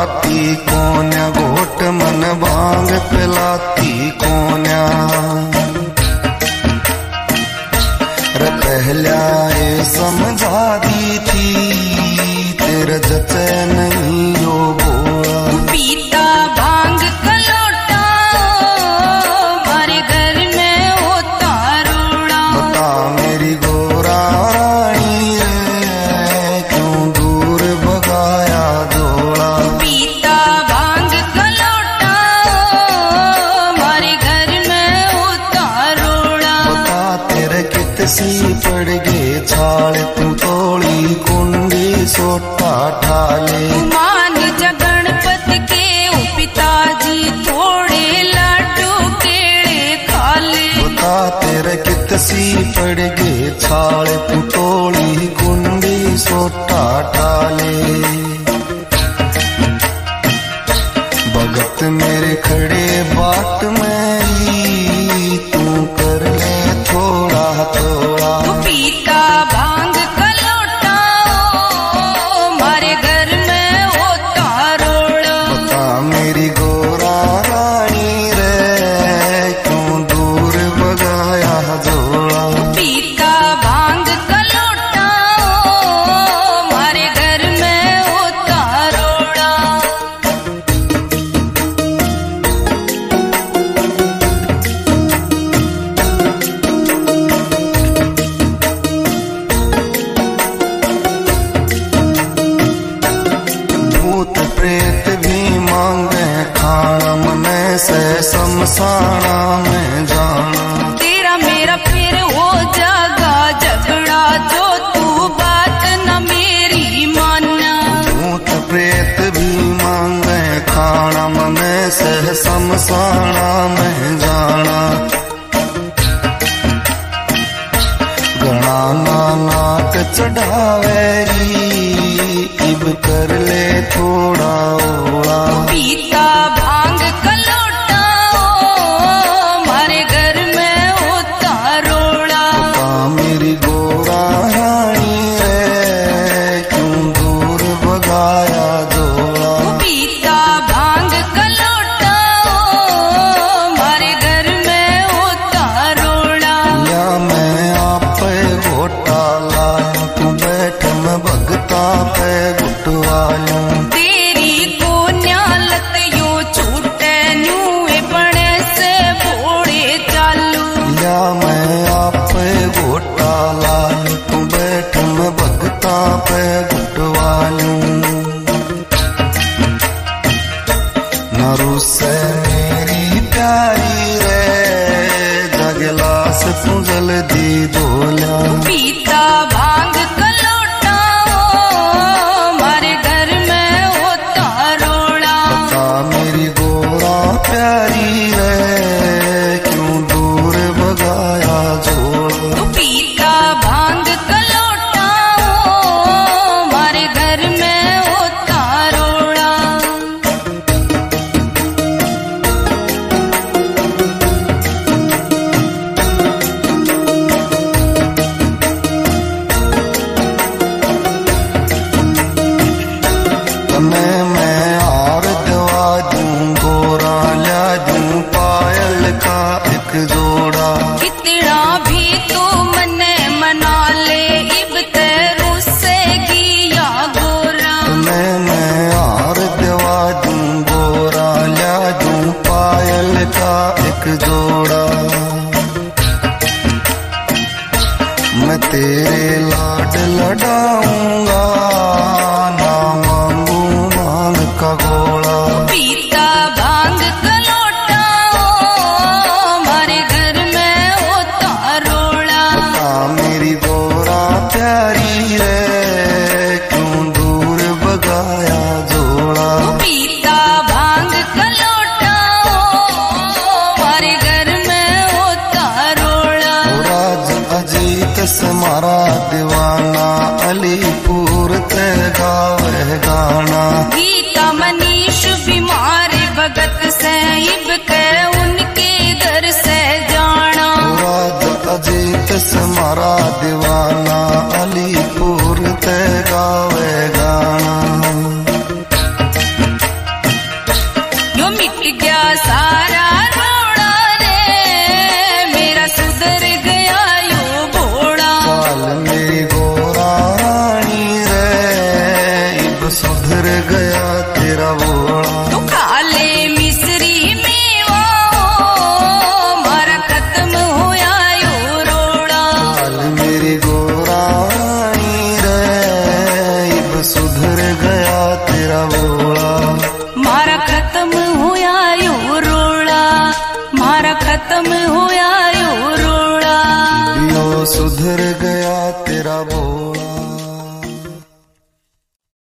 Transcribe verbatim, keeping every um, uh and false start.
खाती कोन्या, घोट मन भांग पिलाती कोन्या। रे पहला ये समझा दी थी तेरा जचे नहीं यो बोला। पीता भांग कलोटा मारे घर में होता रोड़ा। बता मेरी गोरा रानी रे क्यों दूर भगाया जोड़ा। पीता भांग कलोटा मारे घर में होता रोड़ा। बता तेरे कितसी पड़ गए छाल, तू तोड़ी कुंडी सोटा ठाले। मान जा गणपत के ओ पिताजी थोड़े लाडू केड़े खाले। बता तेरे कितसी पड़ गए छाल, तू तोड़ी कुंडी सोटा ठाले। भगत मेरे खड़े बाट में ही तू कर ले थोड़ा थोड़ा। पीता भांग कलोटा मारे घर में होता रोड़ा। बता मेरी गोरा रानी रे क्यों दूर भगाया जोड़ा। पीता भांग कलोटा मारे घर में होता रोड़ा। भूत प्रेत भी मांगे खाना, मने से शमशाना में जाना। तेरा मेरा फिर हो जागा झगड़ा, जो तू बात न मेरी मानना। भूत प्रेत भी मांगे खाना, मने से शमशाना में जाना। गणा नाक चढ़ावेगी इब कर ले थोड़ा ओड़ा। पीता भांग कलोटा मारे घर में होता रोड़ा। बता मेरी गोरा रानी रे क्यों दूर भगाया जोड़ा। पीता भांग कलोटा मारे घर में होता रोड़ा। या मैं आप पे घोटा लाया, तू बैठ मैं भगता पे गुटवा लूं। तेरी कोन्या लत यो छूटे न्यूए बड़े से भोड़े चालू। या मैं आप पे घोटा लाया, तू बैठ मैं भगता पे गुटवा लूं। न रुस्से मेरी प्यारी रे जगलास तू जल्दी धोला। पीता भांग कलोटा मारे घर में होता रोड़ा। बता मेरी गोरा प्यारी रे क्यों दूर भगाया जोड़ा। पीता भांग कलोटा मारे घर में होता रोड़ा। तने मैं हार दवा दूं, गोरा ला दूं पायल का एक जोड़ा। कितना भी तू मने मना ले इब तेरू से गिया गोरा। तने मैं हार दवा दूं, गोरा ला दूं पायल का एक जोड़ा। मैं तेरे लाड लड़ाऊंगा, ना मांगू मांग का घोड़ा। पीता भांग कलोटा मारे घर में होता रोड़ा। बता मेरी गोरा प्यारी रे क्यों दूर भगाया जोड़ा। पीता भांग कलोटा मारे घर में होता रोड़ा। राज अजीत से मारा दीवाना, अलीपुर ते गावे गाना। गीता मनीष बीमार भगत से इब के उनके घर से जाना। राज अजीत से मारा दीवाना, अलीपुर ते गावे गाना। खत्म होया यो रोड़ा। यो सुधर गया तेरा बोल